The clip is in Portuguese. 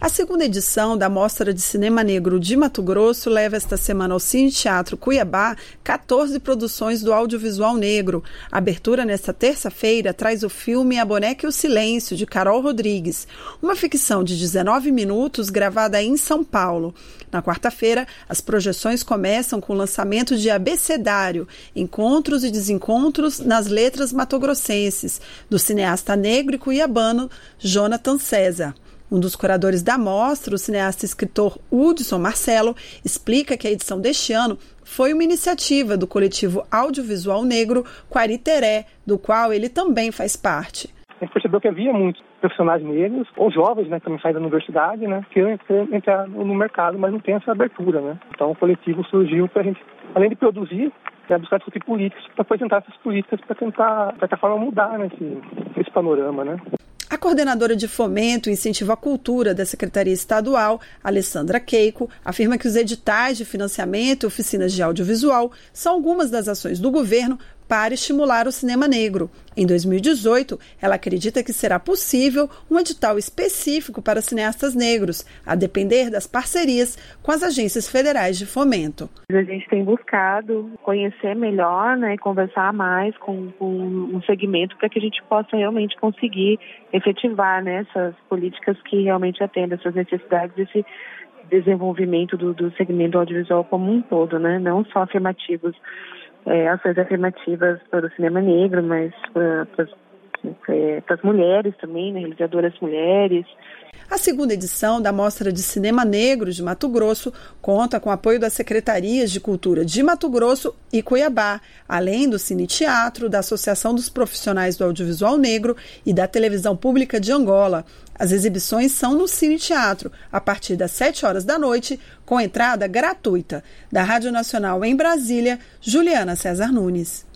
A segunda edição da Mostra de Cinema Negro de Mato Grosso leva esta semana ao Cine Teatro Cuiabá 14 produções do audiovisual negro. A abertura nesta terça-feira traz o filme A Boneca e o Silêncio, de Carol Rodrigues, uma ficção de 19 minutos gravada em São Paulo. Na quarta-feira, as projeções começam com o lançamento de Abecedário, Encontros e Desencontros nas Letras Matogrossenses, do cineasta negro e cuiabano Jonathan César. Um dos curadores da mostra, o cineasta e escritor Hudson Marcelo, explica que a edição deste ano foi uma iniciativa do coletivo audiovisual negro Quariteré, do qual ele também faz parte. A gente percebeu que havia muitos profissionais negros, ou jovens, que não saem da universidade, que querem entrar no mercado, mas não tem essa abertura. Então o coletivo surgiu para a gente, além de produzir, buscar discutir políticas, para apresentar essas políticas para tentar, de certa forma, mudar esse panorama. A coordenadora de Fomento e Incentivo à Cultura da Secretaria Estadual, Alessandra Keiko, afirma que os editais de financiamento e oficinas de audiovisual são algumas das ações do governo para estimular o cinema negro. Em 2018, ela acredita que será possível um edital específico para cineastas negros, a depender das parcerias com as agências federais de fomento. A gente tem buscado conhecer melhor, conversar mais com um segmento para que a gente possa realmente conseguir efetivar essas políticas que realmente atendem essas necessidades desse desenvolvimento do segmento audiovisual como um todo, não só afirmativos. Ações afirmativas para o cinema negro, mas para as mulheres também, realizadoras mulheres. A segunda edição da Mostra de Cinema Negro de Mato Grosso conta com o apoio das Secretarias de Cultura de Mato Grosso e Cuiabá, além do Cine Teatro, da Associação dos Profissionais do Audiovisual Negro e da Televisão Pública de Angola. As exibições são no Cine Teatro, a partir das 7 horas da noite, com entrada gratuita. Da Rádio Nacional em Brasília, Juliana César Nunes.